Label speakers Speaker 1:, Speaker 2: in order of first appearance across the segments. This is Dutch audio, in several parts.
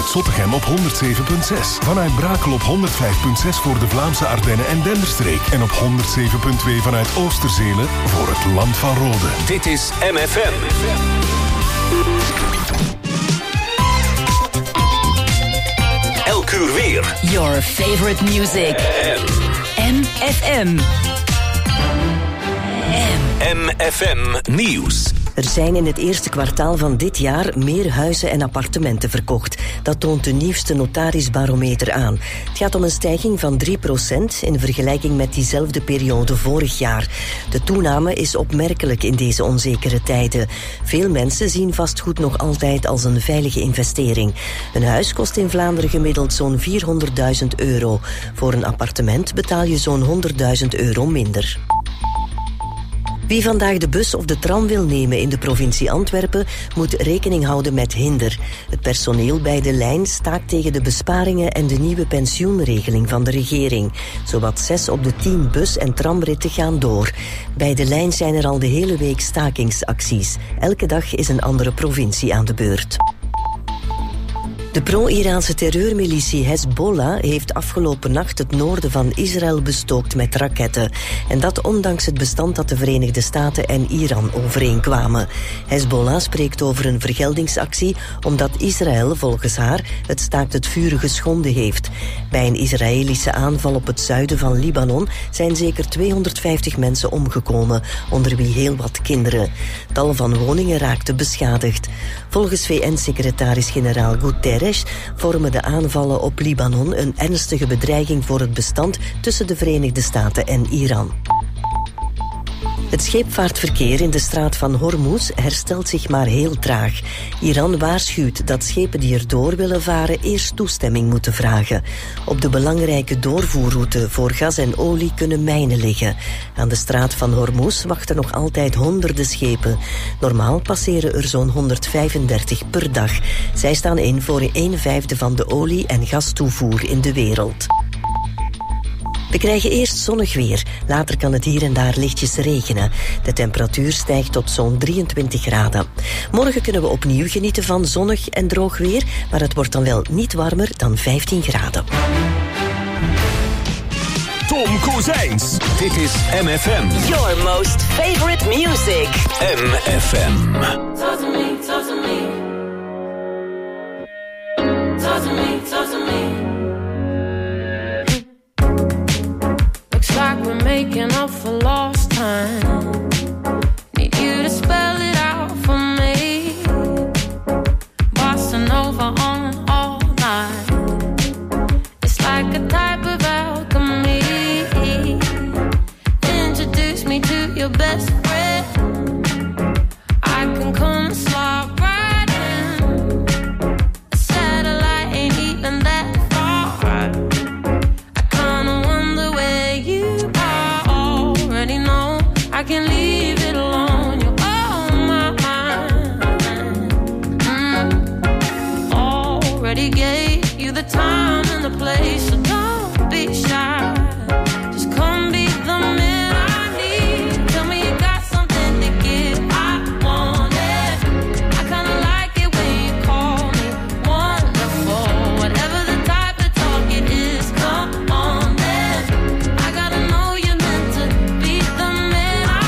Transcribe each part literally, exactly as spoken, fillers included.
Speaker 1: Zottegem op honderd zeven komma zes. Vanuit Brakel op honderd vijf komma zes voor de Vlaamse Ardennen en Denderstreek. En op honderd zeven komma twee vanuit Oosterzelen voor het Land van Rode.
Speaker 2: Dit is M F M. Elk uur weer.
Speaker 3: Your favorite music. M F M.
Speaker 2: M F M Nieuws.
Speaker 4: Er zijn in het eerste kwartaal van dit jaar meer huizen en appartementen verkocht. Dat toont de nieuwste notarisbarometer aan. Het gaat om een stijging van drie procent in vergelijking met diezelfde periode vorig jaar. De toename is opmerkelijk in deze onzekere tijden. Veel mensen zien vastgoed nog altijd als een veilige investering. Een huis kost in Vlaanderen gemiddeld zo'n vierhonderdduizend euro. Voor een appartement betaal je zo'n honderdduizend euro minder. Wie vandaag de bus of de tram wil nemen in de provincie Antwerpen moet rekening houden met hinder. Het personeel bij de lijn staakt tegen de besparingen en de nieuwe pensioenregeling van de regering. Zowat zes op de tien bus- en tramritten gaan door. Bij de lijn zijn er al de hele week stakingsacties. Elke dag is een andere provincie aan de beurt. De pro-Iraanse terreurmilitie Hezbollah heeft afgelopen nacht het noorden van Israël bestookt met raketten. En dat ondanks het bestand dat de Verenigde Staten en Iran overeenkwamen. Hezbollah spreekt over een vergeldingsactie omdat Israël volgens haar het staakt het vuren geschonden heeft. Bij een Israëlische aanval op het zuiden van Libanon zijn zeker tweehonderdvijftig mensen omgekomen, onder wie heel wat kinderen. Tal van woningen raakten beschadigd. Volgens V N-secretaris-generaal Guterres vormen de aanvallen op Libanon een ernstige bedreiging voor het bestand tussen de Verenigde Staten en Iran. Het scheepvaartverkeer in de straat van Hormuz herstelt zich maar heel traag. Iran waarschuwt dat schepen die erdoor willen varen eerst toestemming moeten vragen. Op de belangrijke doorvoerroute voor gas en olie kunnen mijnen liggen. Aan de straat van Hormuz wachten nog altijd honderden schepen. Normaal passeren er zo'n honderdvijfendertig per dag. Zij staan in voor een vijfde van de olie- en gastoevoer in de wereld. We krijgen eerst zonnig weer. Later kan het hier en daar lichtjes regenen. De temperatuur stijgt tot zo'n drieëntwintig graden. Morgen kunnen we opnieuw genieten van zonnig en droog weer, maar het wordt dan wel niet warmer dan vijftien graden.
Speaker 2: Tom Kozijns. Dit is M F M.
Speaker 3: Your most favorite music.
Speaker 2: M F M.
Speaker 5: Talk to me, talk to me. Talk to me, talk to me. Like we're making up for lost time. Need you to spell it out for me. Bossa Nova on all night. It's like a type of alchemy. Introduce me to your best friend. I can come and slide right in. A satellite ain't even that far. I can leave it alone. You're on my mind. Mm. Already gave you the time and the place, so don't be shy. Just come be the man I need. Tell me you got something to give. I want it. I kinda like it when you call me wonderful. Whatever the type of talk it is, come on then. I gotta know you're meant to be the man.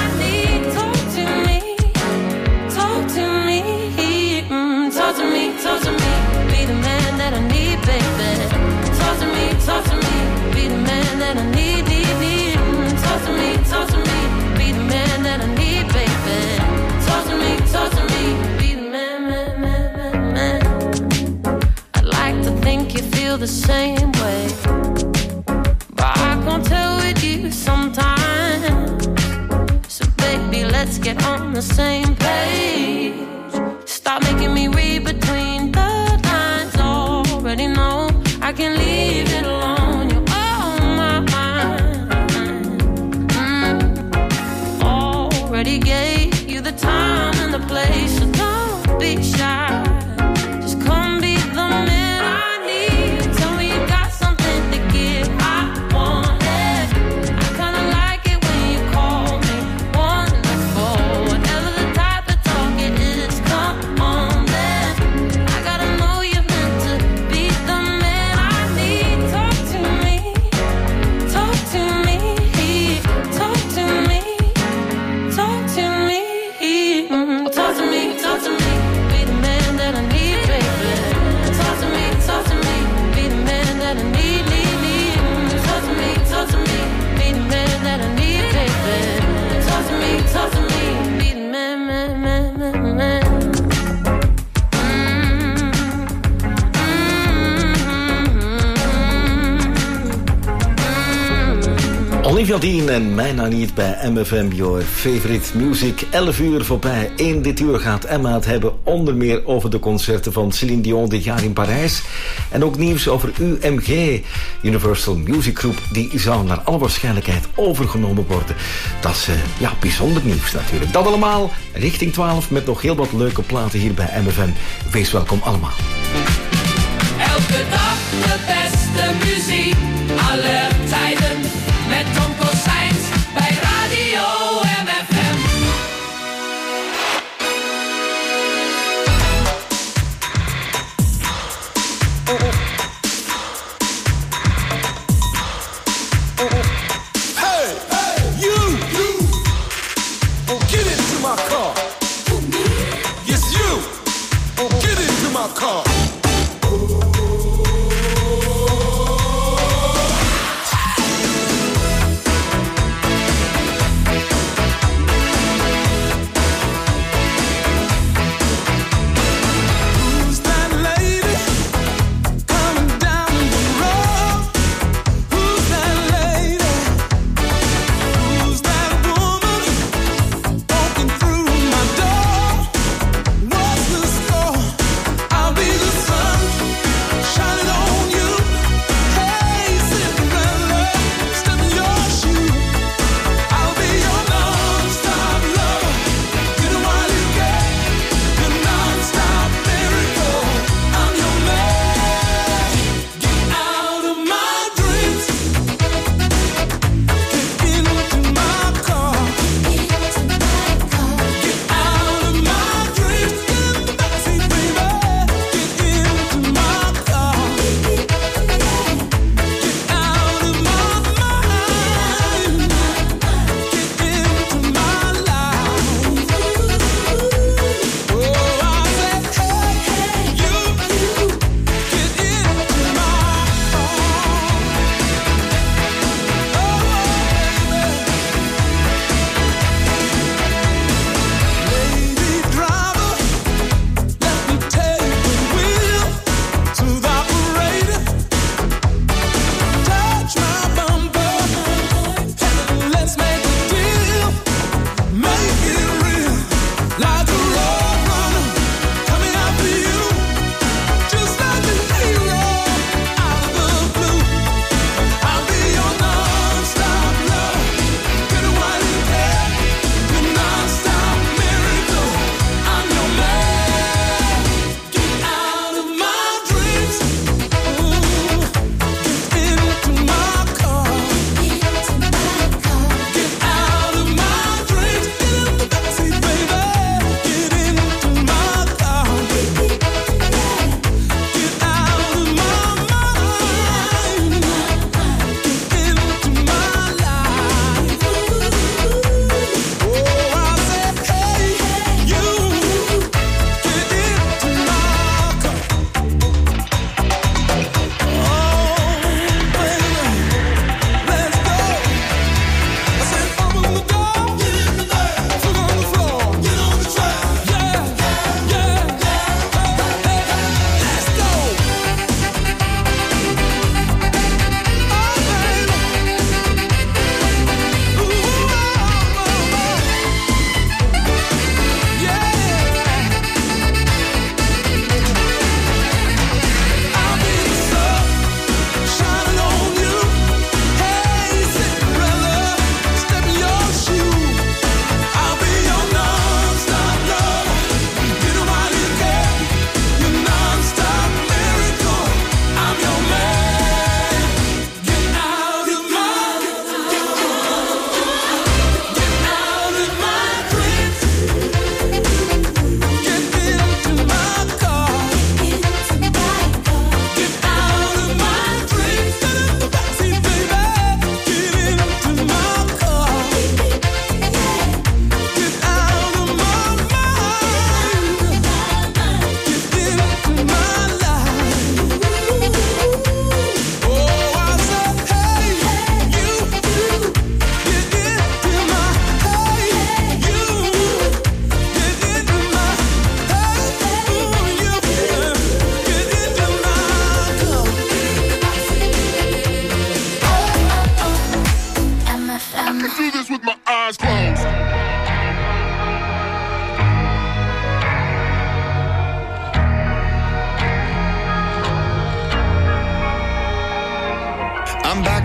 Speaker 5: Talk to me, talk to me, be the man that I need, baby. Talk to me, talk to me, be the man that I need, need, need. Talk to me, talk to me, be the man that I need, baby. Talk to me, talk to me, be the man, man, man, man, man. I'd like to think you feel the same way, but I can't tell with you sometimes. So baby, let's get on the same page. Stop making me read between the lines. Already know I can leave it alone. You're on my mind. Mm. Already gave you the time and the place, so don't be shy. Just come be the man I need. Tell me you got something to give. I want it. I kinda like it when you call me wonderful. Whatever the type of talk it is, come on then.
Speaker 6: Olivia Dean en Mijna niet bij M F M, your favorite music. elf uur voorbij. In dit uur gaat Emma het hebben onder meer over de concerten van Céline Dion dit jaar in Parijs. En ook nieuws over U M G, Universal Music Group. Die zou naar alle waarschijnlijkheid overgenomen worden. Dat is uh, ja, bijzonder nieuws natuurlijk. Dat allemaal richting twaalf met nog heel wat leuke platen hier bij M F M. Wees welkom allemaal.
Speaker 7: Elke dag de beste muziek, alle tijden, met Tom Cossijns bij Radio M F M.
Speaker 8: Hey, hey, you, you, oh, get into my car. Yes, you, oh, get into my car.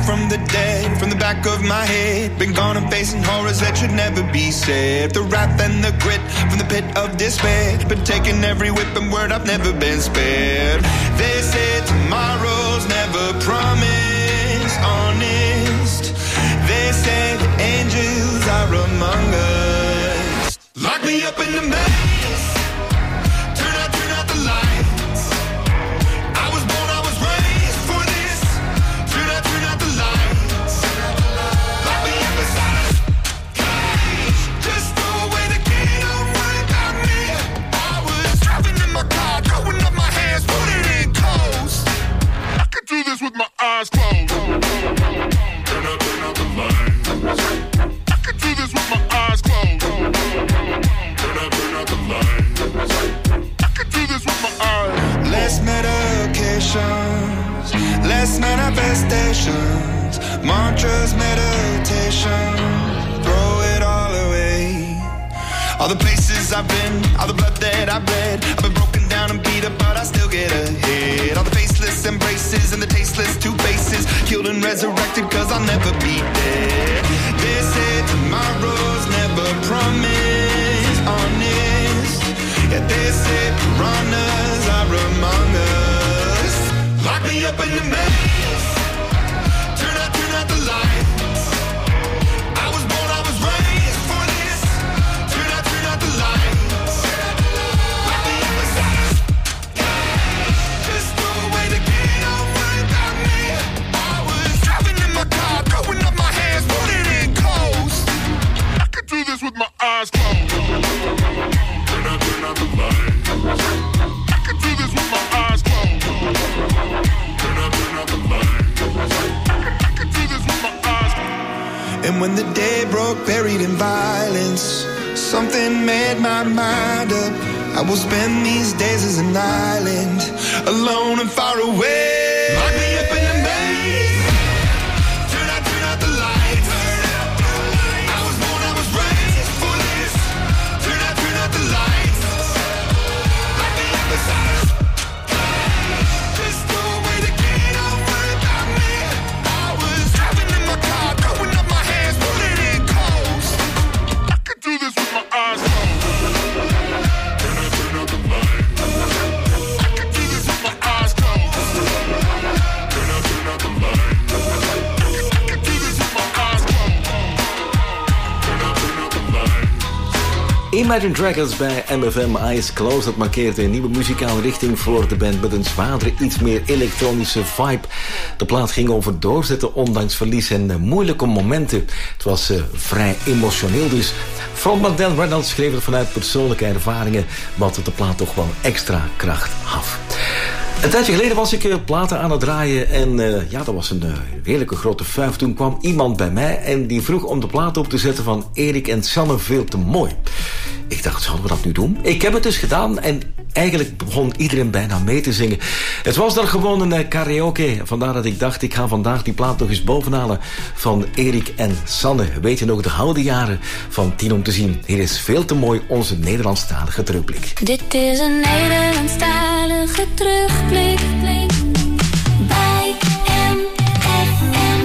Speaker 9: from the dead, from the back of my head. Been gone and facing horrors that should never be said. The wrath and the grit from the pit of despair. Been taking every whip and word, I've never been spared. They say tomorrow's never promised, honest. They say the angels are among us. Lock me up in the maze. Turn out, turn out the lights. I was born, I was raised for this. Turn out, turn out the lights. Lock me up inside a cage. Just throw away the key, don't worry about me. I was driving in my car, throwing up my hands, putting it in coast. I could do this with my eyes closed. Turn out, turn out the lights. I could do this with my eyes closed. Turn out, turn out the lights. I could do this with my eyes. Less medications, less manifestations, mantras, meditation, throw it all away. All the places I've been, all the blood that I've bled, I've been broken down and beat up, but I still get ahead. All the faceless embraces and the tasteless two faces, killed and resurrected, cause I'll never be dead. They say tomorrow's never promised, honest. Yeah, they say piranhas are among us. Lock me up in the maze. Turn out, turn out the lights. I was born, I was raised for this. Turn out, turn out the lights. Lock me up inside a cage. Just throw away the key, don't worry about me. I was driving in my car, throwing up my hands, putting it in coast. I could do this with my eyes closed. Turn out, turn out the lights. I could do this with my eyes closed. Turn out, turn out the lights. I could do this with my eyes closed. And when the day broke, buried in violence, something made my mind up. I will spend these days as an island, alone and far away. Lock me up in the maze. Turn out, turn out the lights. I was born, I was raised for this. Turn out, turn out the lights. Lock me up inside a cage. Just throw away the key, don't worry about me. I was driving in my car, throwing up my hands, putting it in coast. I could do this with my eyes closed. Turn out, turn out the lights. I could do this with my eyes closed. Turn out, turn out the lights. I could do this with my eyes closed. Turn out, turn out the lights.
Speaker 6: Imagine Dragons bij M F M Eyes Closed. Dat markeert een nieuwe muzikale richting voor de band met een zwaardere, iets meer elektronische vibe. De plaat ging over doorzetten ondanks verlies en uh, moeilijke momenten. Het was uh, vrij emotioneel dus. Frontman Dan Reynolds schreef het vanuit persoonlijke ervaringen, wat de plaat toch wel extra kracht gaf. Een tijdje geleden was ik uh, platen aan het draaien en uh, ja, dat was een uh, redelijke grote fuif. Toen kwam iemand bij mij en die vroeg om de plaat op te zetten van Erik en Sanne, Veel te mooi. Ik dacht, zullen we dat nu doen? Ik heb het dus gedaan en eigenlijk begon iedereen bijna mee te zingen. Het was dan gewoon een uh, karaoke. Vandaar dat ik dacht, ik ga vandaag die plaat nog eens bovenhalen van Erik en Sanne. Weet je nog de gouden jaren van Tien om te zien? Hier is Veel te mooi, onze Nederlandstalige terugblik.
Speaker 5: Dit is een Nederlandstalige terugblik bij M F M.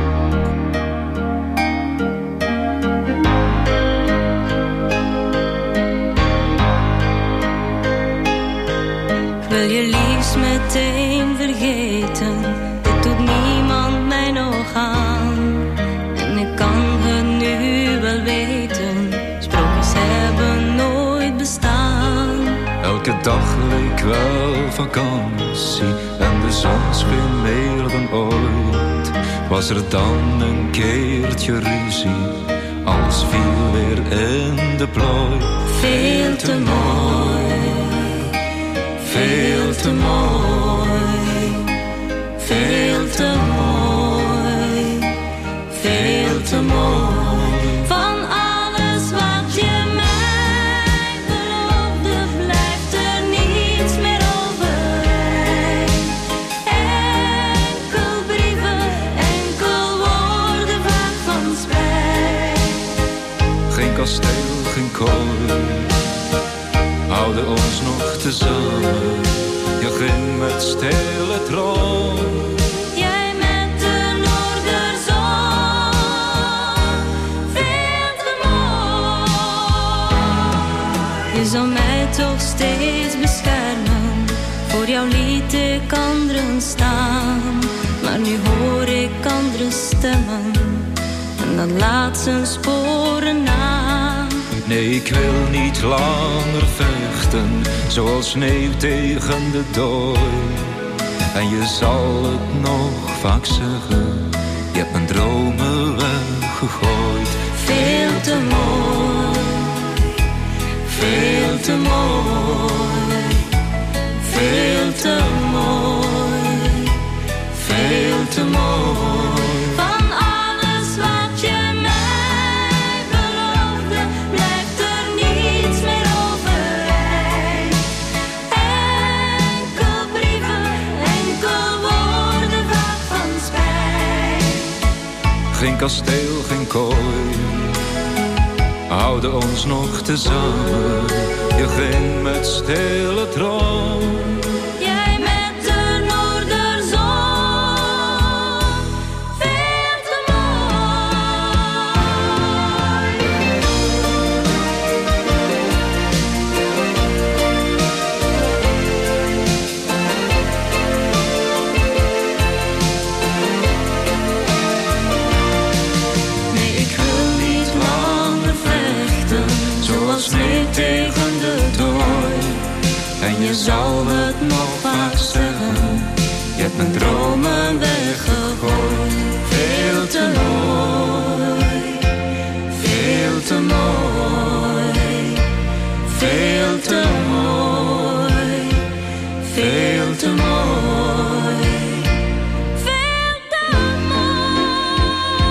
Speaker 5: Wil je liefst meteen vergeten, dit doet niemand mij nog aan. En ik kan het nu wel weten, sprookjes hebben nooit bestaan.
Speaker 10: Elke dag leek wel vakantie en de zon scheen meer dan ooit. Was er dan een keertje ruzie, alles viel weer in de plooi.
Speaker 5: Veel te mooi, veel te mooi, veel te mooi, veel te mooi. Van alles wat je mij beloofde, blijft er niets meer overeind. Enkel brieven, enkel woorden vaak van spijt.
Speaker 10: Geen kasteel, geen kooi, houden ons nog tezamen. Je ging met stille troon,
Speaker 5: jij met de noorden Je zou mij toch steeds beschermen. Voor jou liet ik anderen staan. Maar nu hoor ik andere stemmen. En dat laat zijn sporen na.
Speaker 10: Nee, ik wil niet langer vechten. Zoals sneeuw tegen de dooi. En je zal het nog vaak zeggen. Je hebt mijn dromen weggegooid.
Speaker 5: Veel te mooi. Veel te mooi. Veel te mooi. Veel te mooi. Van alles wat je mij beloofde, blijft er niets meer overeind. Enkel brieven, enkel woorden vaak van spijt.
Speaker 10: Geen kasteel, geen kooi, houden ons nog tezamen. Je ging met stille droom.
Speaker 5: Jij met de noorderzon. Veel te Nee, ik wil niet langer vechten. Zoals sneeuw tegen de dooi. En je zal het nog vaak zeggen. Je hebt mijn dromen weggegooid. Veel te mooi. Veel te mooi. Veel te mooi. Veel te mooi. Veel te mooi.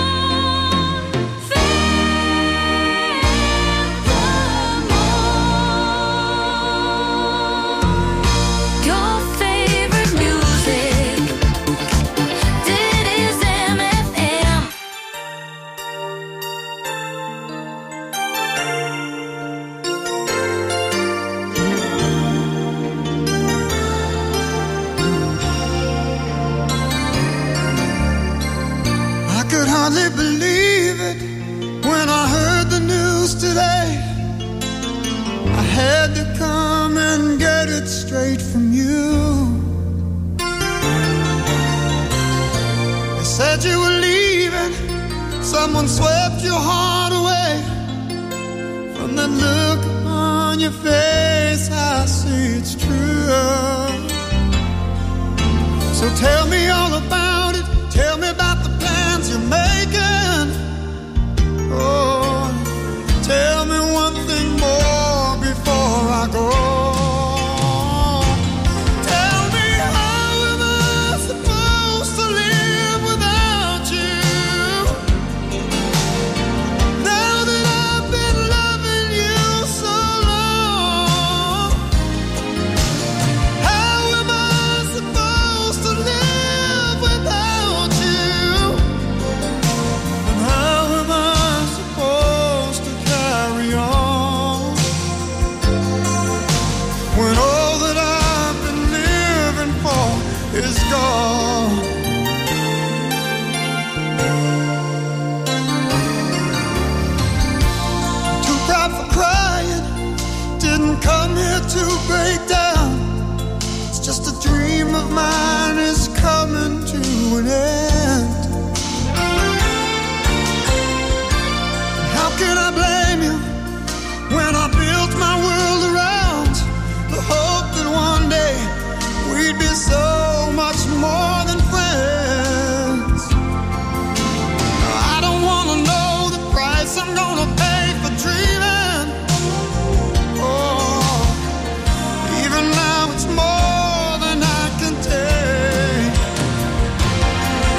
Speaker 5: Your favorite music. Dit is M F M.
Speaker 11: I could hardly believe it when I heard the news today. I had to come and get it straight from you. They said you were leaving, someone swept your heart away. From that look on your face, I see it's true. So tell me all about it. Tell me about the plans you're making. Oh, tell me one thing more before I go. Tell me, how am I supposed to live without you? Now that I've been loving you so long, how am I supposed to live without you? And how am I supposed to carry on when all that I've been living for is gone? Too proud for crying, didn't come here to break down. It's just a dream of mine is coming to an end. How can I blame you when I built my world around the hope that one day we'd be so much more than friends? I don't wanna know the price I'm gonna pay for dreaming. Oh, even now it's more than I can take.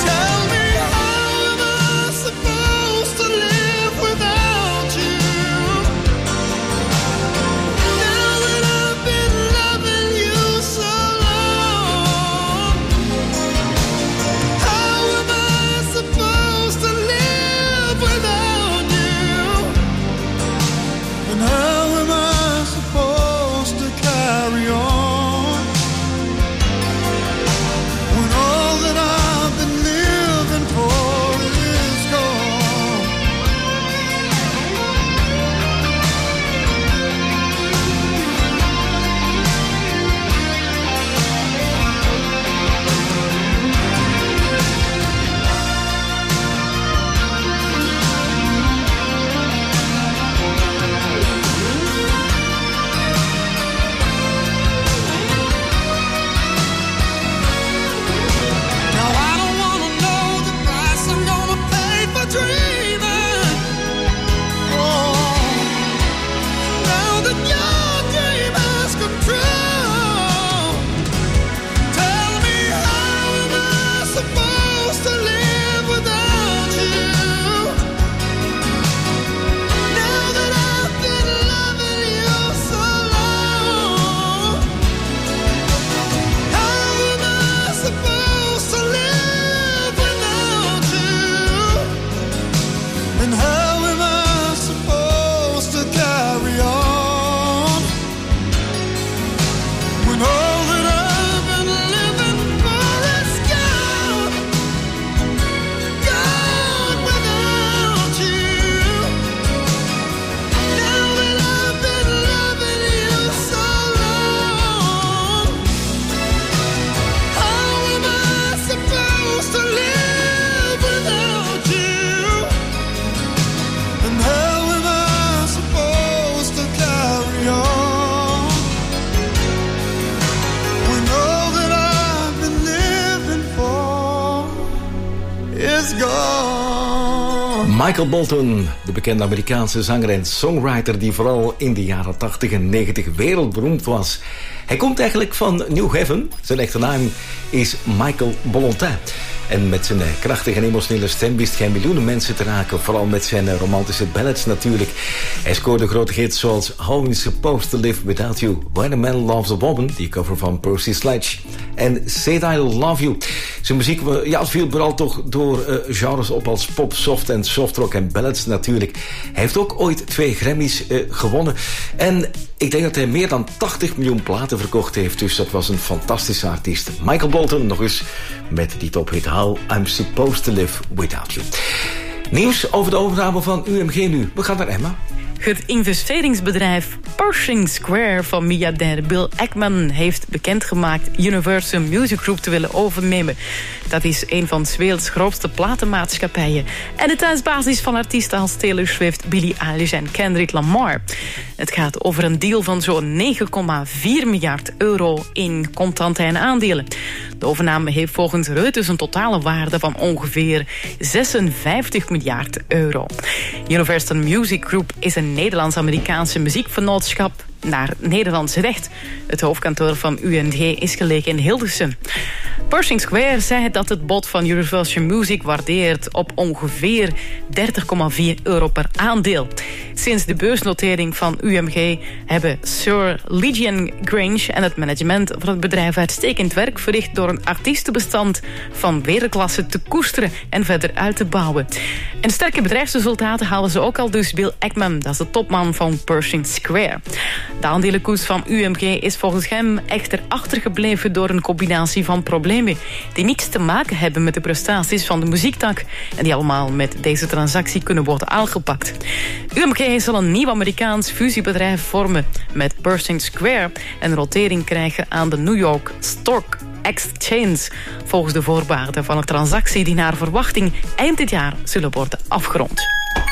Speaker 11: gone.
Speaker 6: Michael Bolton, de bekende Amerikaanse zanger en songwriter die vooral in de jaren tachtig en negentig wereldberoemd was. Hij komt eigenlijk van New Haven. Zijn echte naam is Michael Bolton. En met zijn krachtige en emotionele stem wist hij miljoenen mensen te raken. Vooral met zijn romantische ballads natuurlijk. Hij scoorde grote hits zoals How We Supposed to Live Without You, When a Man Loves a Woman, die cover van Percy Sledge, en Say That I Love You. Zijn muziek ja, viel vooral toch door uh, genres op als pop, soft en softrock en ballads natuurlijk. Hij heeft ook ooit twee Grammys uh, gewonnen. En ik denk dat hij meer dan tachtig miljoen platen verkocht heeft. Dus dat was een fantastische artiest. Michael Bolton nog eens met die tophit How I'm Supposed to Live Without You. Nieuws over de overname van U M G nu. We gaan naar Emma.
Speaker 12: Het investeringsbedrijf Pershing Square van miljardair Bill Ackman heeft bekendgemaakt Universal Music Group te willen overnemen. Dat is een van 's werelds grootste platenmaatschappijen en de thuisbasis van artiesten als Taylor Swift, Billie Eilish en Kendrick Lamar. Het gaat over een deal van zo'n negen komma vier miljard euro in contanten en aandelen. De overname heeft volgens Reuters een totale waarde van ongeveer zesenvijftig miljard euro. Universal Music Group is een Nederlands-Amerikaanse muziekvernootschap naar Nederlands recht. Het hoofdkantoor van U M G is gelegen in Hilversum. Pershing Square zei dat het bod van Universal Music waardeert op ongeveer dertig komma vier euro per aandeel. Sinds de beursnotering van U M G hebben Sir Legion Grange en het management van het bedrijf uitstekend werk verricht door een artiestenbestand van wereldklasse te koesteren en verder uit te bouwen. En sterke bedrijfsresultaten halen ze ook al dus Bill Ackman, dat is de topman van Pershing Square. De aandelenkoers van U M G is volgens hem echter achtergebleven door een combinatie van problemen die niks te maken hebben met de prestaties van de muziektak en die allemaal met deze transactie kunnen worden aangepakt. U M G zal een nieuw Amerikaans fusiebedrijf vormen met Pershing Square en rotering krijgen aan de New York Stock Exchange volgens de voorwaarden van een transactie die naar verwachting eind dit jaar zullen worden afgerond.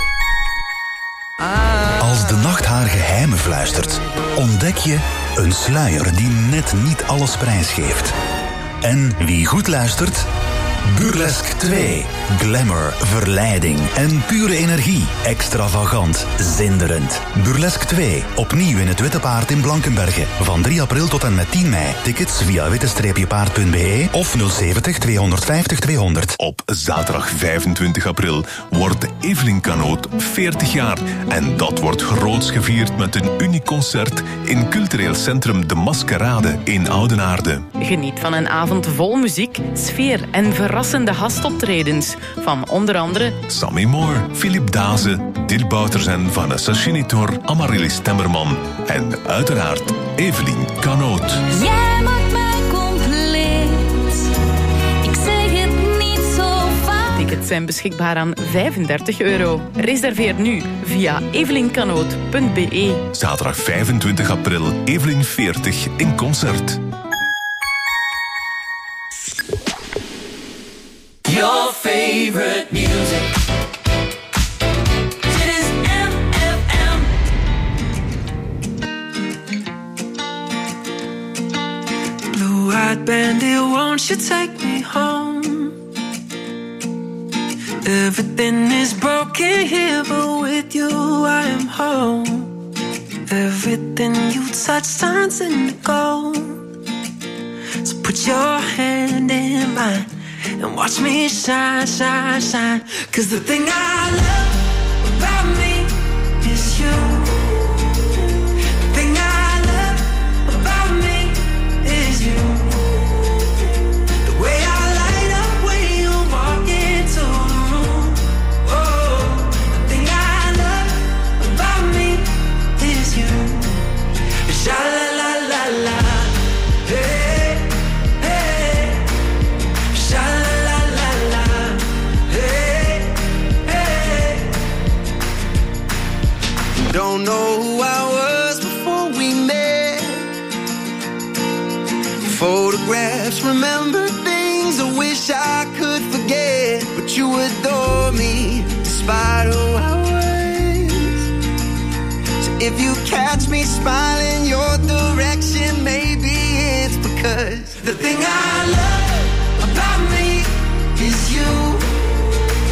Speaker 13: Als de nacht haar geheimen fluistert, ontdek je een sluier die net niet alles prijsgeeft. En wie goed luistert? Burlesque twee. Glamour, verleiding en pure energie. Extravagant, zinderend. Burlesque twee. Opnieuw in het Witte Paard in Blankenberge. Van drie april tot en met tien mei. Tickets via witte paard punt b e of nul zeventig tweehonderdvijftig tweehonderd.
Speaker 1: Op zaterdag vijfentwintig april wordt Evelien Kanoot veertig jaar. En dat wordt groots gevierd met een uniek concert in cultureel centrum De Maskerade in Oudenaarde.
Speaker 12: Geniet van een avond vol muziek, sfeer en verrassende gastoptredens van onder andere
Speaker 1: Sammy Moore, Philip Daze, Dirk Bouters en Vanessa Schinitor, Amaryllis Temmerman en uiteraard Evelien Kanoot.
Speaker 5: Jij maakt mij compleet. Ik zeg het niet zo vaak.
Speaker 12: Tickets zijn beschikbaar aan vijfendertig euro. Reserveer nu via evelien kanoot punt b e.
Speaker 1: Zaterdag vijfentwintig april, Evelien veertig in concert.
Speaker 7: Your favorite music. It is M F M.
Speaker 14: Blue-eyed bandit, won't you take me home? Everything is broken here, but with you I am home. Everything you touch turns into gold. So put your hand in mine and watch me shine, shine, shine. 'Cause the thing I love about me is you. The thing I love about me is you. The way I light up when you walk into the room. Oh, the thing I love about me is you. Sha la la la la. Hey, hey. Sha la la la la. Hey, hey.
Speaker 11: Don't know who I was before we met. Photographs, remember things I wish I could forget. But you adore me despite who I was. So if you catch me smiling your direction, maybe it's because the thing I love about me is you.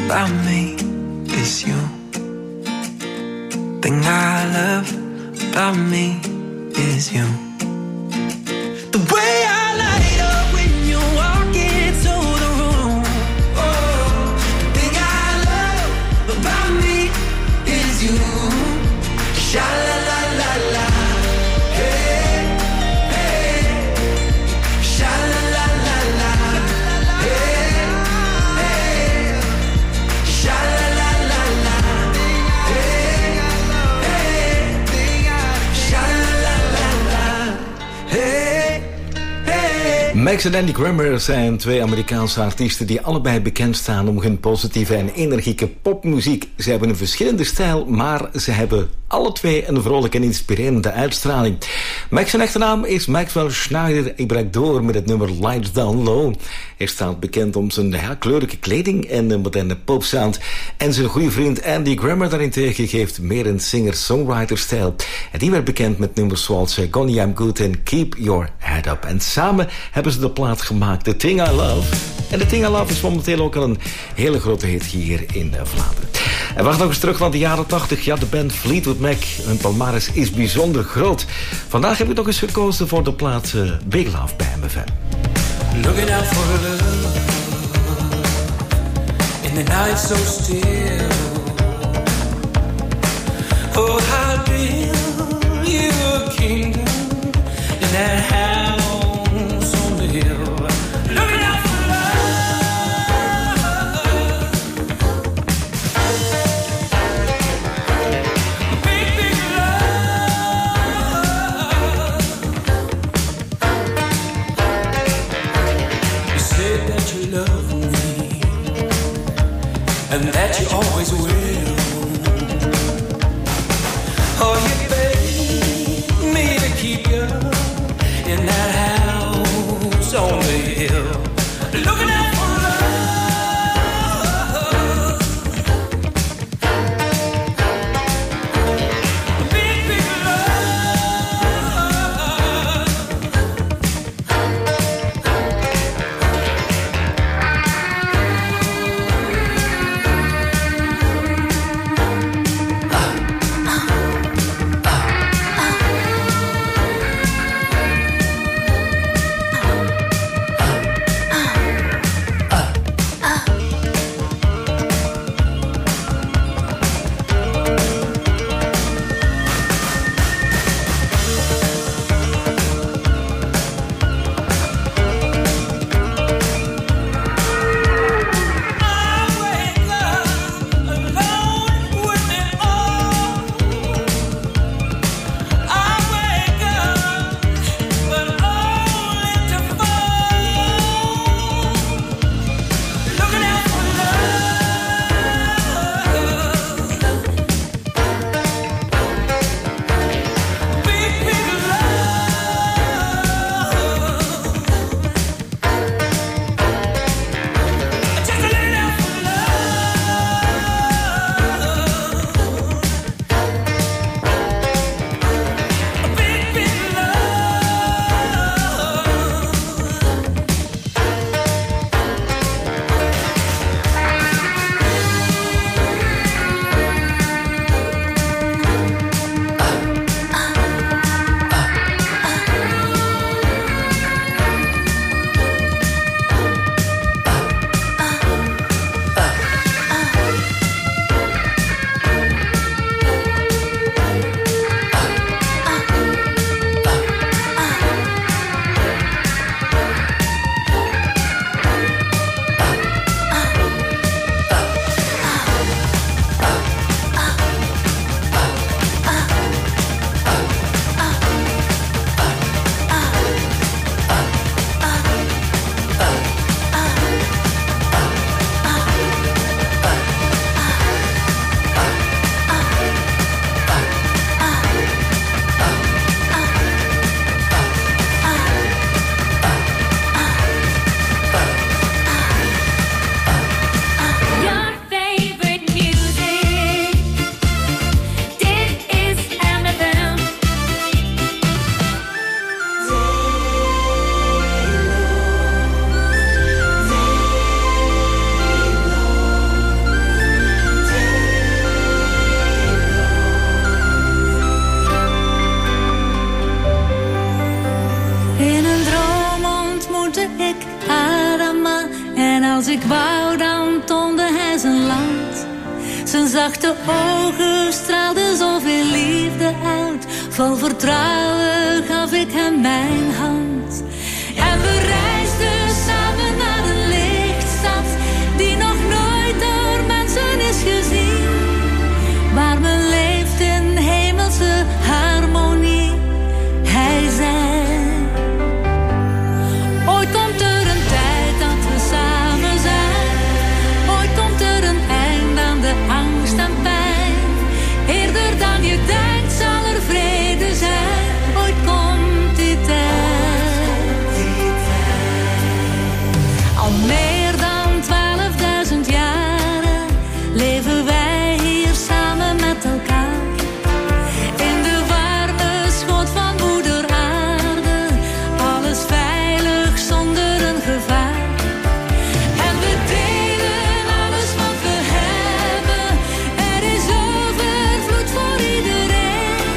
Speaker 14: about me is you. Thing I love about me is you. The way I light up when you walk into the room. Oh, the thing I love about me is you. Sha la la la la. Hey, hey. Sha la la la la. Hey, hey. Sha la la la la. Hey, hey. Sha la la la la. Hey, hey.
Speaker 6: Max en Andy Grammer zijn twee Amerikaanse artiesten die allebei bekend staan om hun positieve en energieke popmuziek. Ze hebben een verschillende stijl, maar ze hebben alle twee een vrolijke en inspirerende uitstraling. Max zijn echte naam is Maxwell Schneider. Ik breek door met het nummer Lights Down Low. Hij staat bekend om zijn ja, kleurrijke kleding en een moderne popsound. En zijn goede vriend Andy Grammer daarentegen geeft meer een singer-songwriter-stijl. En die werd bekend met nummers zoals Gonna I'm Good en Keep Your Head Up. En samen hebben ze de plaat gemaakt, The Thing I Love. En The Thing I Love is momenteel ook al een hele grote hit hier in Vlaanderen. En wacht nog eens terug van de jaren tachtig. Ja, de band Fleetwood Mac. Hun palmares is bijzonder groot. Vandaag heb ik nog eens gekozen voor de plaat uh, Big Love bij M F M.
Speaker 14: Looking out for love in the night so still. Oh, how build you a kingdom in that house on the hill. Looking out for love, big, big love. You said that you love me and that you always will. Oh, you begged me to keep you in that house on the hill. Looking out for love, big, big
Speaker 15: als ik wou, dan toonde hij zijn land. Zijn zachte ogen straalden zoveel liefde uit. Vol vertrouwen gaf ik hem mijn hand. En we reisden samen naar een lichtstad die nog nooit door mensen is gezien. Waar men leeft in hemelse harmonie. Hij zei: ooit komt er een tijd dat we samen zijn. Ooit komt er een eind aan de angst en pijn. Eerder dan je denkt zal er vrede zijn. Ooit komt die tijd. Al meer dan twaalfduizend jaren leven wij hier samen met elkaar. In de warme schoot van moeder aarde. Alles veilig zonder een gevaar. En we delen alles wat we hebben. Er is overvloed voor iedereen.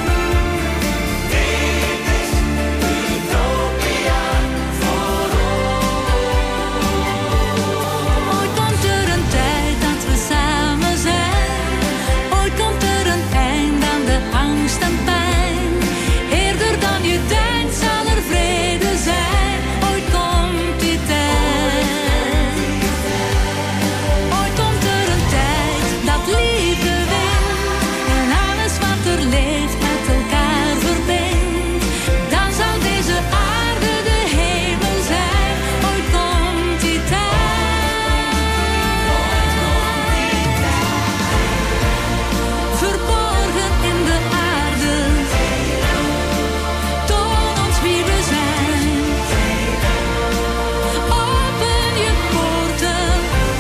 Speaker 15: Dit is Utopia voor ons. Ooit komt er een tijd dat we samen zijn. Ooit komt er een eind aan de angst en pijn. Eerder dan je denkt zal er vrede zijn. Ooit komt die tijd. Ooit komt er een tijd dat liefde wint. En alles wat er leeft met elkaar verbindt. Dan zal deze aarde de hemel zijn. Ooit komt die tijd. Verborgen in de aarde. Toon ons wie we zijn. Open je poorten.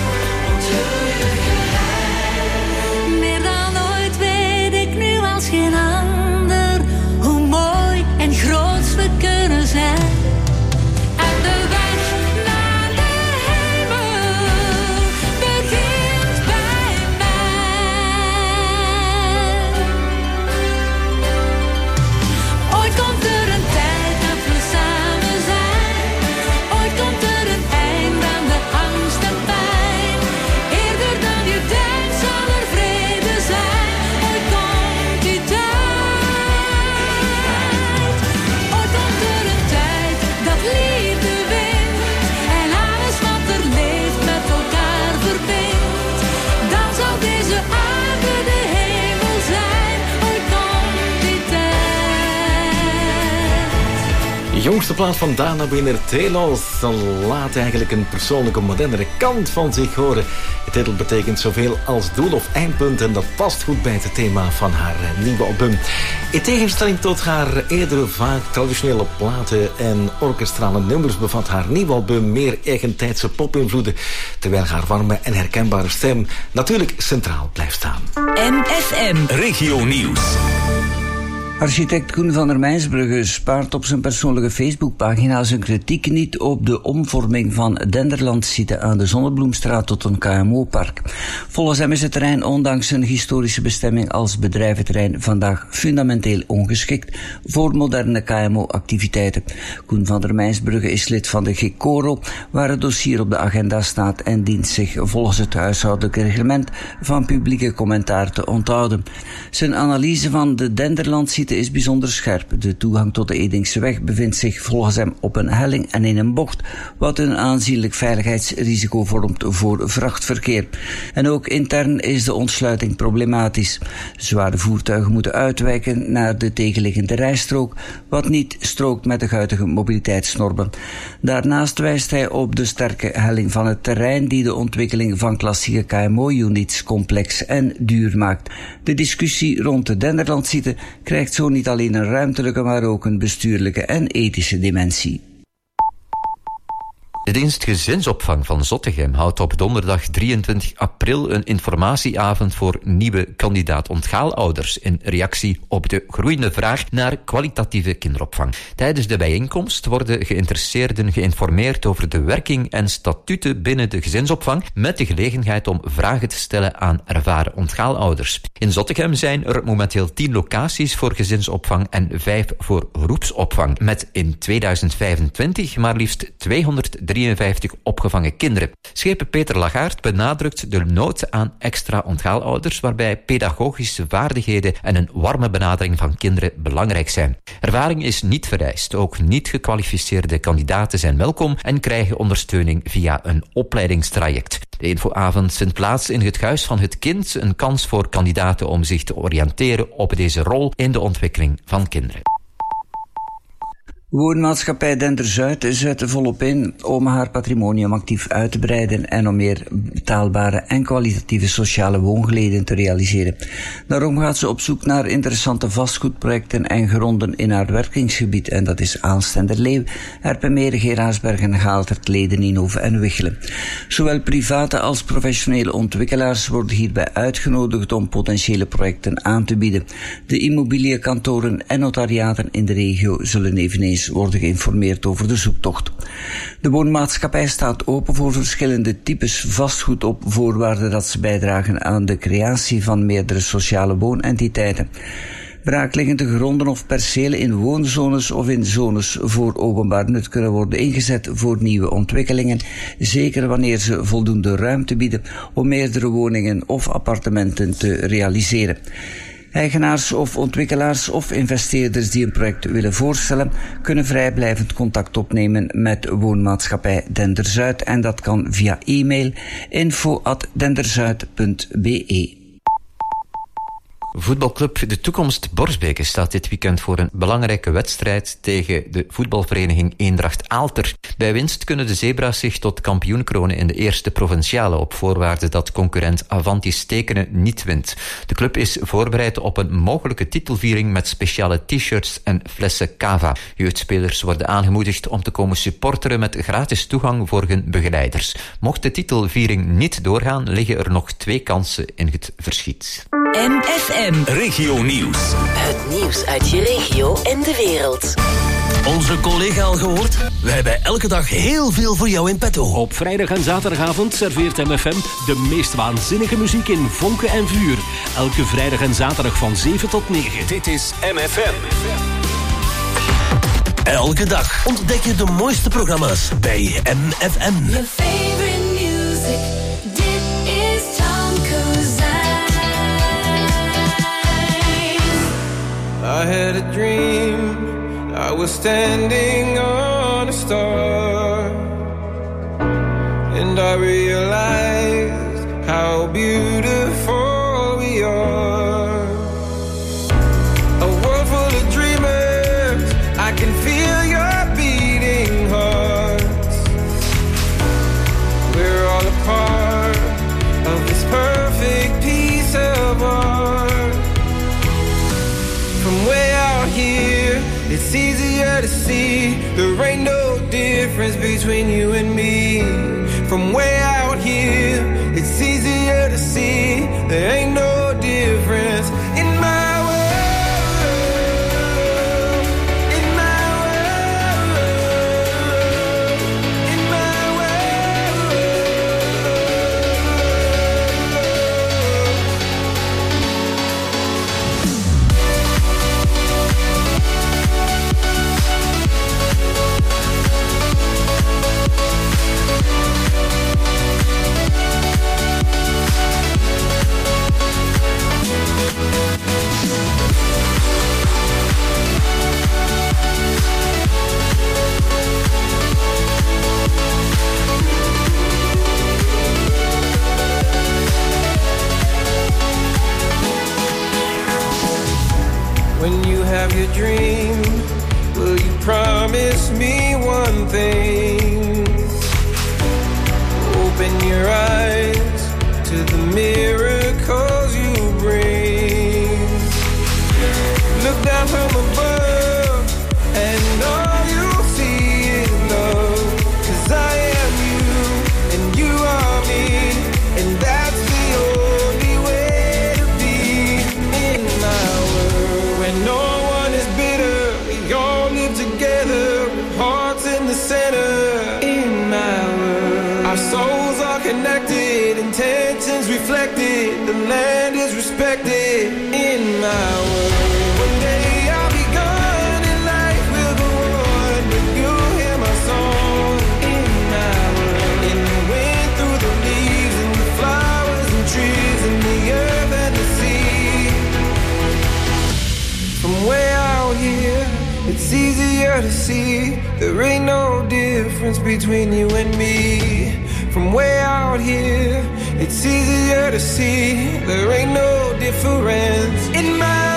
Speaker 15: Meer dan ooit weet ik nu als geen ander hoe mooi en groot we kunnen zijn. En de weg naar de hemel begint bij mij. Ooit komt er een tijd dat we samen zijn. Ooit komt er een eind aan de angst en pijn. Eerder dan je denkt zal er vrede zijn. Ooit komt die tijd. Ooit komt er een tijd dat liefde wint. En alles wat er leeft met elkaar verbindt. Dan zal deze aarde de hemel zijn. Ooit komt die tijd.
Speaker 6: De jongste plaat van Dana Winner-Telos laat eigenlijk een persoonlijke, modernere kant van zich horen. De titel betekent zoveel als doel of eindpunt en dat past goed bij het thema van haar eh, nieuwe album. In tegenstelling tot haar eerdere vaak traditionele platen en orkestrale nummers bevat haar nieuwe album meer eigentijdse popinvloeden, terwijl haar warme en herkenbare stem natuurlijk centraal blijft staan.
Speaker 3: M F M
Speaker 2: Regio Nieuws.
Speaker 16: Architect Koen van der Mijnsbrugge spaart op zijn persoonlijke Facebookpagina zijn kritiek niet op de omvorming van Denderlandsite aan de Zonnebloemstraat tot een K M O-park. Volgens hem is het terrein ondanks zijn historische bestemming als bedrijventerrein vandaag fundamenteel ongeschikt voor moderne K M O-activiteiten. Koen van der Mijnsbrugge is lid van de G C O R O, waar het dossier op de agenda staat en dient zich volgens het huishoudelijk reglement van publieke commentaar te onthouden. Zijn analyse van de Denderlandsite is bijzonder scherp. De toegang tot de Edingseweg bevindt zich volgens hem op een helling en in een bocht, wat een aanzienlijk veiligheidsrisico vormt voor vrachtverkeer. En ook intern is de ontsluiting problematisch. Zware voertuigen moeten uitwijken naar de tegenliggende rijstrook, wat niet strookt met de huidige mobiliteitsnormen. Daarnaast wijst hij op de sterke helling van het terrein die de ontwikkeling van klassieke K M O-units complex en duur maakt. De discussie rond de Denderlandsite krijgt zo niet alleen een ruimtelijke, maar ook een bestuurlijke en ethische dimensie.
Speaker 17: De dienst gezinsopvang van Zottegem houdt op donderdag drieëntwintig april een informatieavond voor nieuwe kandidaat-ontgaalouders in reactie op de groeiende vraag naar kwalitatieve kinderopvang. Tijdens de bijeenkomst worden geïnteresseerden geïnformeerd over de werking en statuten binnen de gezinsopvang met de gelegenheid om vragen te stellen aan ervaren ontgaalouders. In Zottegem zijn er momenteel tien locaties voor gezinsopvang en vijf voor groepsopvang, met in tweeduizend vijfentwintig maar liefst tweehonderddertig drieënvijftig opgevangen kinderen. Schepen Peter Lagarde benadrukt de nood aan extra onthaalouders, waarbij pedagogische vaardigheden en een warme benadering van kinderen belangrijk zijn. Ervaring is niet vereist. Ook niet gekwalificeerde kandidaten zijn welkom en krijgen ondersteuning via een opleidingstraject. De infoavond vindt plaats in het Huis van het Kind, een kans voor kandidaten om zich te oriënteren op deze rol in de ontwikkeling van kinderen.
Speaker 16: Woonmaatschappij Denderzuid zet volop in om haar patrimonium actief uit te breiden en om meer betaalbare en kwalitatieve sociale woongeleden te realiseren. Daarom gaat ze op zoek naar interessante vastgoedprojecten en gronden in haar werkingsgebied, en dat is Aalstenderleeuw, Erpenmeren, Geraasbergen, Gaaltert, Leden, Ninove en Wichelen. Zowel private als professionele ontwikkelaars worden hierbij uitgenodigd om potentiële projecten aan te bieden. De immobiliënkantoren en notariaten in de regio zullen eveneens worden geïnformeerd over de zoektocht. De woonmaatschappij staat open voor verschillende types vastgoed op voorwaarde dat ze bijdragen aan de creatie van meerdere sociale woonentiteiten. Braakliggende gronden of percelen in woonzones of in zones voor openbaar nut kunnen worden ingezet voor nieuwe ontwikkelingen, zeker wanneer ze voldoende ruimte bieden om meerdere woningen of appartementen te realiseren. Eigenaars of ontwikkelaars of investeerders die een project willen voorstellen, kunnen vrijblijvend contact opnemen met woonmaatschappij Denderzuid, en dat kan via e-mail info at denderzuid punt be.
Speaker 17: Voetbalclub De Toekomst Borsbeke staat dit weekend voor een belangrijke wedstrijd tegen de voetbalvereniging Eendracht Aalter. Bij winst kunnen de Zebra's zich tot kampioen kronen in de eerste provinciale, op voorwaarde dat concurrent Avanti Stekenen niet wint. De club is voorbereid op een mogelijke titelviering met speciale t-shirts en flessen cava. Jeugdspelers worden aangemoedigd om te komen supporteren met gratis toegang voor hun begeleiders. Mocht de titelviering niet doorgaan, liggen er nog twee kansen in het verschiet.
Speaker 3: M F M.
Speaker 2: Regio Nieuws.
Speaker 3: Het nieuws uit je regio en de wereld.
Speaker 18: Onze collega al gehoord? Wij hebben elke dag heel veel voor jou in petto.
Speaker 19: Op vrijdag en zaterdagavond serveert M F M de meest waanzinnige muziek in vonken en vuur. Elke vrijdag en zaterdag van zeven tot negen.
Speaker 2: Dit is M F M.
Speaker 18: Elke dag ontdek je de mooiste programma's bij M F M.
Speaker 15: Your favorite music. Dit is Tom Kozijn.
Speaker 20: I had a dream, I was standing on a star, and I realized how beautiful we are. A world full of dreamers, I can feel your beating hearts. We're all a part of this perfect piece of art. From way out here, it's easier to see there ain't no difference between you and me. From way out here, it's easier to see there ain't no difference in my world, in my world, in my world. When you have your dream, will you promise me one thing? Open your eyes to the miracles you bring. Look down from above and all you'll see is love. 'Cause I am you and you are me, and that's the only way to be in my world. When no one is bitter, we all live together with hearts in the center. In my world, our souls are connected, intentions reflected, the land is respected. In my world, one day I'll be gone and life will go on, but you'll hear my song. In my see there ain't no difference between you and me. From way out here, it's easier to see there ain't no difference in my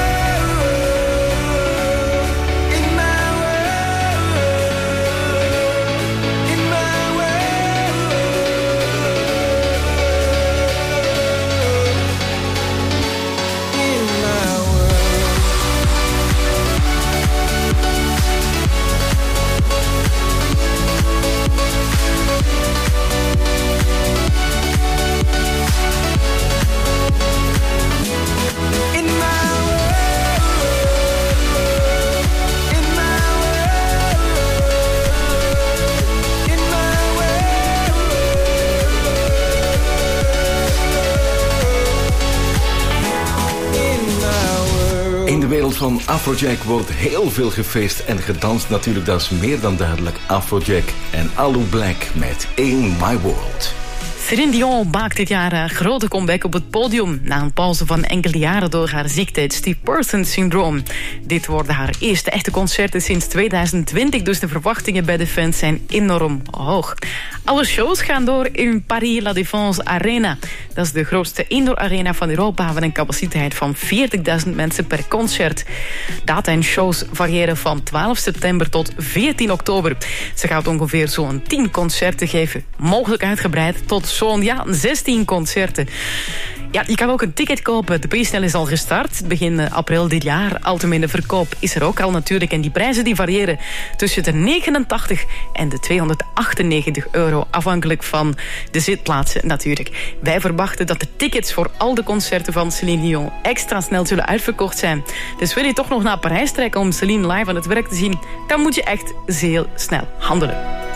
Speaker 6: In de wereld van Afrojack wordt heel veel gefeest en gedanst. Natuurlijk, dat is meer dan duidelijk. Afrojack en Alu Black met In My World.
Speaker 12: Céline Dion maakt dit jaar een grote comeback op het podium. Na een pauze van enkele jaren door haar ziekte, het Steve Persons syndroom. Dit worden haar eerste echte concerten sinds tweeduizend twintig, dus de verwachtingen bij de fans zijn enorm hoog. Alle shows gaan door in Paris La Défense Arena. Dat is de grootste indoor arena van Europa met een capaciteit van veertigduizend mensen per concert. Data en shows variëren van twaalf september tot veertien oktober. Ze gaat ongeveer zo'n tien concerten geven, mogelijk uitgebreid tot zo'n ja, zestien concerten. Ja, je kan ook een ticket kopen. De pre-sale is al gestart. Begin april dit jaar. Algemene verkoop is er ook al natuurlijk. En die prijzen die variëren tussen de negenentachtig en de tweehonderdachtennegentig euro. Afhankelijk van de zitplaatsen natuurlijk. Wij verwachten dat de tickets voor al de concerten van Céline Dion extra snel zullen uitverkocht zijn. Dus wil je toch nog naar Parijs trekken om Céline live aan het werk te zien, dan moet je echt heel snel handelen.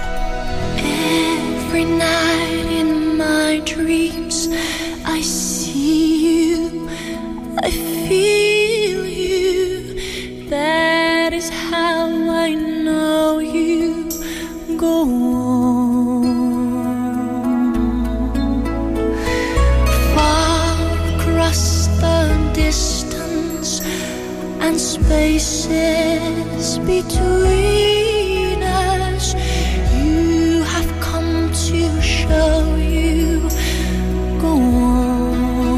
Speaker 15: Every night in my dreams I see you, I feel you. That is how I know you. Go on. Far across the distance and spaces between us, you have come to show you. Go on.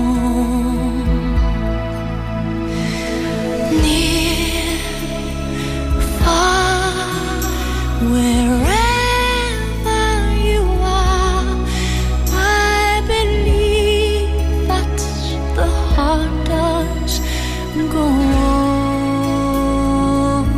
Speaker 15: Near, far, wherever you are, I believe that the heart does go on.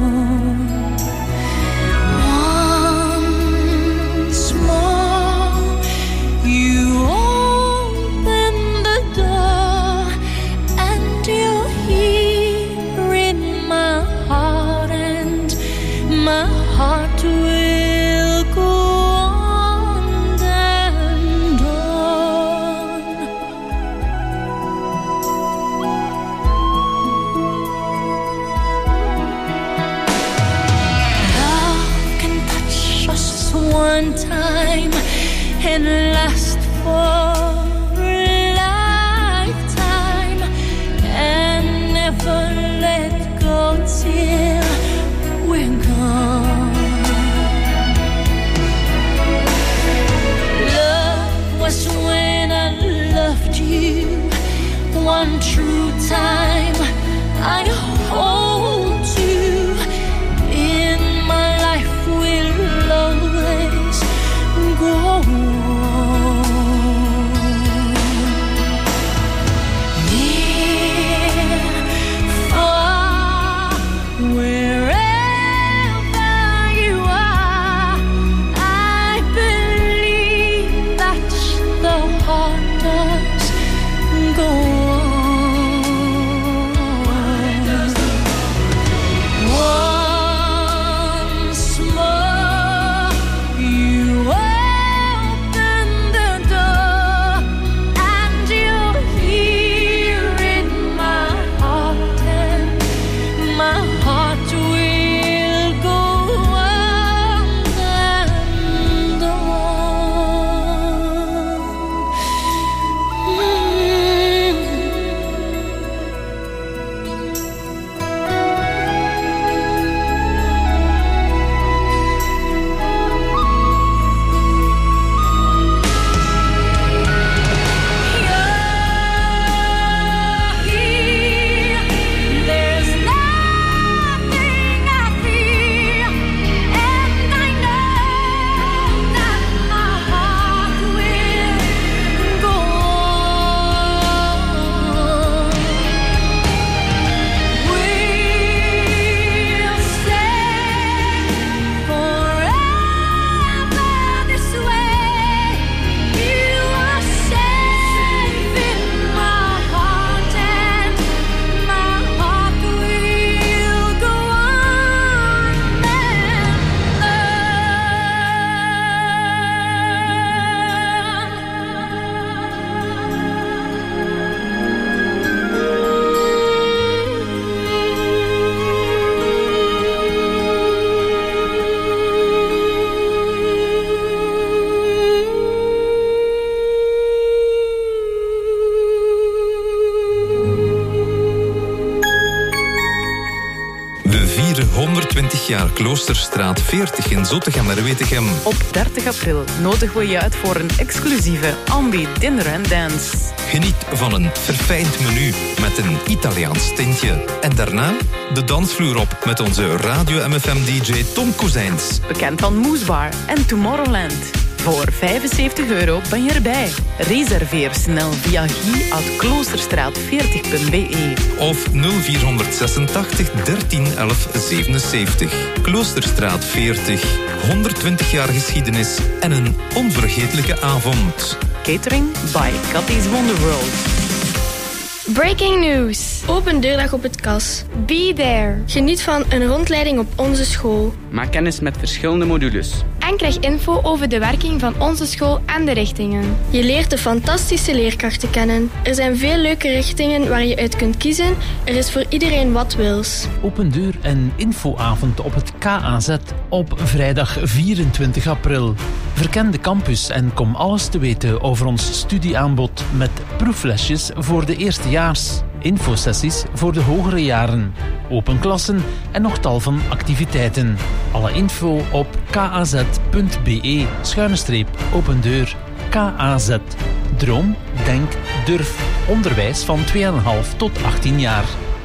Speaker 15: Once more, you open the door, and you're here in my heart, and my heart will go on and on. Love can touch us one time and last for a lifetime, and never let go till we're gone. Love was when I loved you one true time. I hold you in my life, will always go on. Near, far, wherever you are, I believe that the heart does go on. Once more, you open
Speaker 21: jaar Kloosterstraat veertig in Zottegem-Herwetegem.
Speaker 12: Op dertig april nodigen we je uit voor een exclusieve Ambi Dinner and Dance.
Speaker 21: Geniet van een verfijnd menu met een Italiaans tintje. En daarna de dansvloer op met onze Radio M F M-D J Tom Kozijns.
Speaker 12: Bekend van Moesbar en Tomorrowland. Voor vijfenzeventig euro ben je erbij. Reserveer snel via guy at kloosterstraat veertig punt b e.
Speaker 21: Of nul vierhonderdzesentachtig dertien elf zevenenzeventig. Kloosterstraat veertig. honderdtwintig jaar geschiedenis en een onvergetelijke avond.
Speaker 12: Catering by Cathy's Wonderworld.
Speaker 22: Breaking news. Open deurdag op het Kas. Be there. Geniet van een rondleiding op onze school.
Speaker 23: Maak kennis met verschillende modules.
Speaker 22: En krijg info over de werking van onze school en de richtingen. Je leert de fantastische leerkrachten kennen. Er zijn veel leuke richtingen waar je uit kunt kiezen. Er is voor iedereen wat wils.
Speaker 24: Open deur en infoavond op het K A Z op vrijdag vierentwintig april. Verken de campus en kom alles te weten over ons studieaanbod met proeflesjes voor de eerstejaars, infosessies voor de hogere jaren, open klassen en nog tal van activiteiten. Alle info op kaz punt b e schuine streep open deur. K A Z. Droom, denk, durf. Onderwijs van twee komma vijf tot achttien jaar.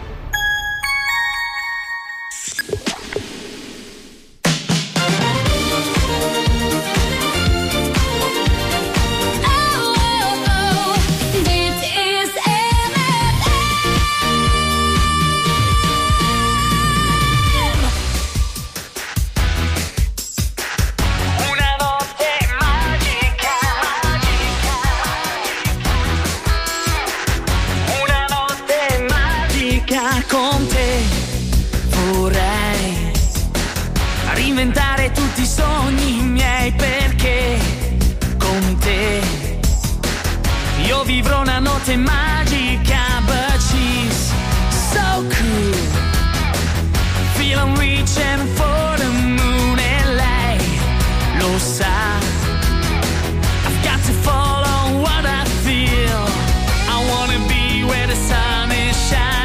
Speaker 7: Con te vorrei reinventare tutti i sogni miei, perché con te io vivrò una notte magica. But she's so cool, feel I'm reaching for the moon, e lei lo sa. I've got to follow what I feel. I wanna be where the sun is shining.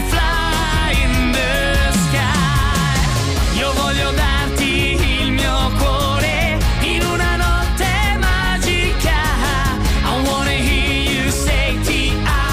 Speaker 7: Voglio darti il mio cuore in una notte magica. I wanna hear you say T I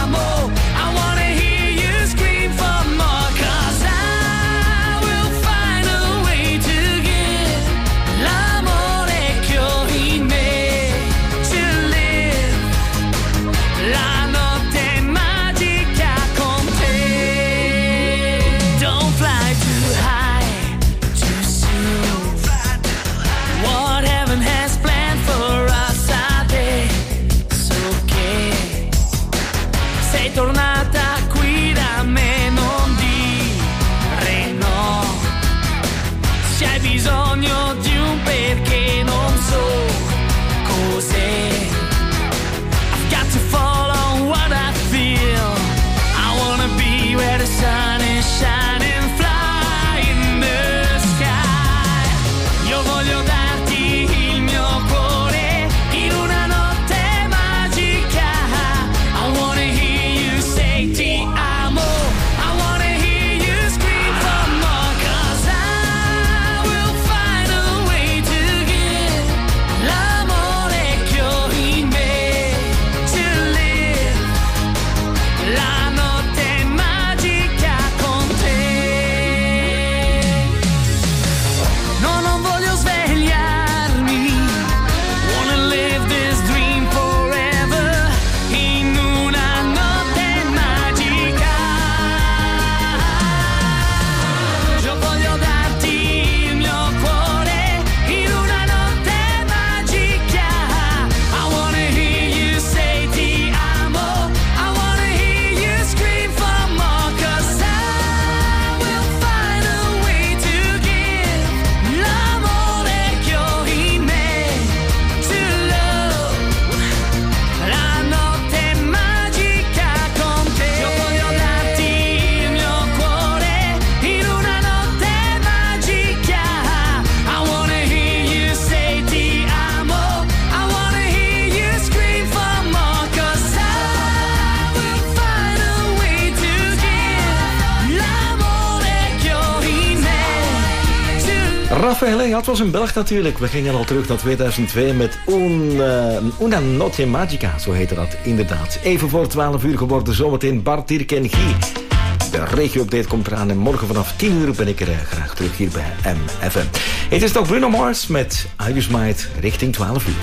Speaker 6: Rafael, ja, het was een Belg natuurlijk. We gingen al terug naar tweeduizend twee met un, uh, Una Noche Magica, zo heette dat inderdaad. Even voor twaalf uur geworden, zometeen Bart, Dirk en Guy. De regio-update komt eraan en morgen vanaf tien uur ben ik er uh, graag terug hier bij M F M. Het is toch Bruno Mars met I Just Might richting twaalf uur.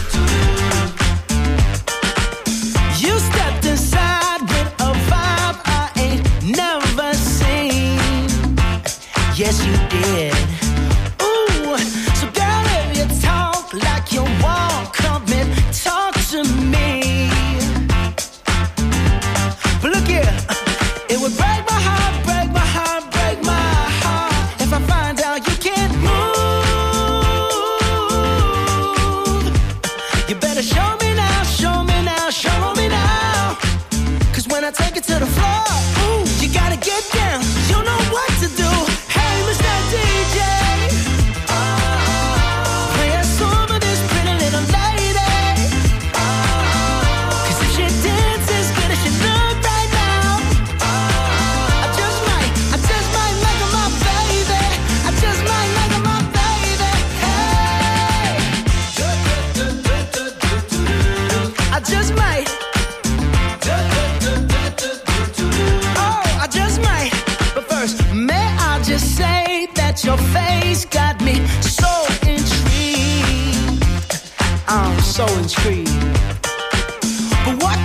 Speaker 7: You stepped inside with a vibe I ain't never seen. Yes, you did. Ooh, so girl, if you talk like you walk, come and talk to me. But look here, it would break my heart, break my heart, break my heart if I find out you can't move. You better show me now, show me now, show me now. Cause when I take it to the floor, ooh, you gotta get down. You know what to do. Hey, Mister D J, play a song for this pretty little lady. Cause if she dances good as she look right now, I just might, I just might make her my baby. I just might make her my baby. Hey, I just might. Oh, I just might. But first, may I just say that your face got me so intrigued. I'm so intrigued. But what